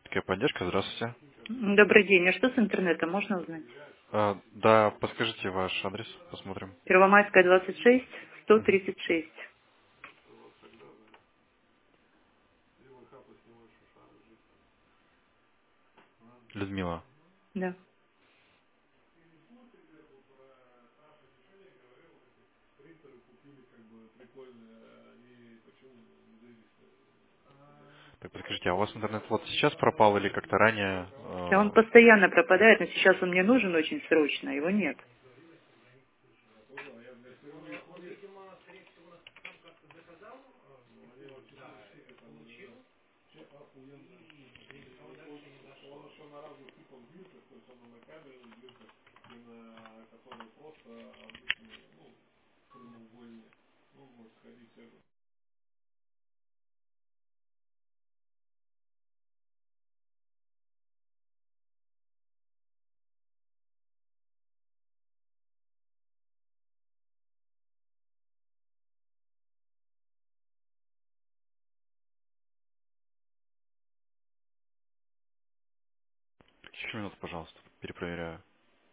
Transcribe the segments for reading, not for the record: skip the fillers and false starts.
Техническая поддержка, здравствуйте. Добрый день. А что с интернетом, можно узнать? Да, подскажите ваш адрес, посмотрим. Первомайская, 26, Мгм. 136. Людмила. Да. Так, подскажите, а у вас интернет вот сейчас пропал или как-то ранее? Да он постоянно пропадает, но сейчас он мне нужен очень срочно, его нет. Еще минуту, пожалуйста, перепроверяю.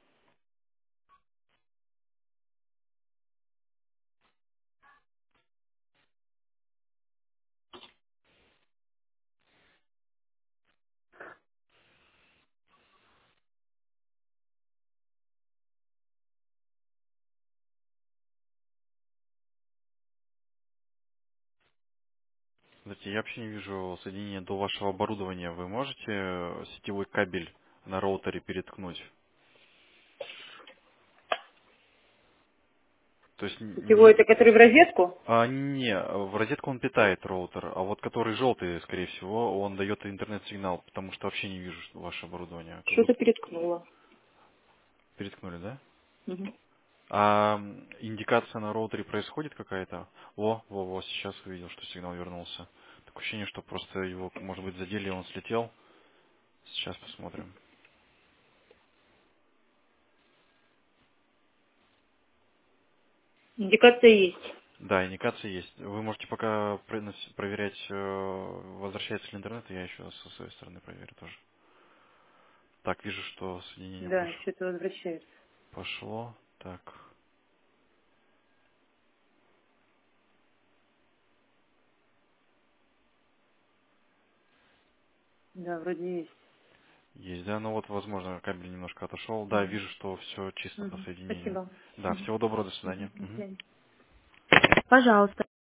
Знаете, я вообще не вижу соединения до вашего оборудования. Вы можете сетевой кабель на роутере переткнуть? То есть Сетевой не, это который в розетку? не, в розетку он питает роутер, а вот который желтый, скорее всего, он дает интернет-сигнал, потому что вообще не вижу ваше оборудование. Как Что-то будто переткнуло. переткнули, да? Мгм. А индикация на роутере происходит какая-то? Во, сейчас увидел, что сигнал вернулся. Такое ощущение, что просто его, может быть, задели, и он слетел. Сейчас посмотрим. Индикация есть. Да, индикация есть. Вы можете пока проверять, возвращается ли интернет, я еще со своей стороны проверю тоже. Так, вижу, что соединение Да, что-то возвращается. пошло. Так, Да, вроде есть. есть, да, ну вот, возможно, кабель немножко отошел. Да, Мгм. вижу, что все чисто по Мгм. соединению. Спасибо. Да, Мгм. всего доброго, до Мгм. свидания. До Мгм. свидания. Пожалуйста.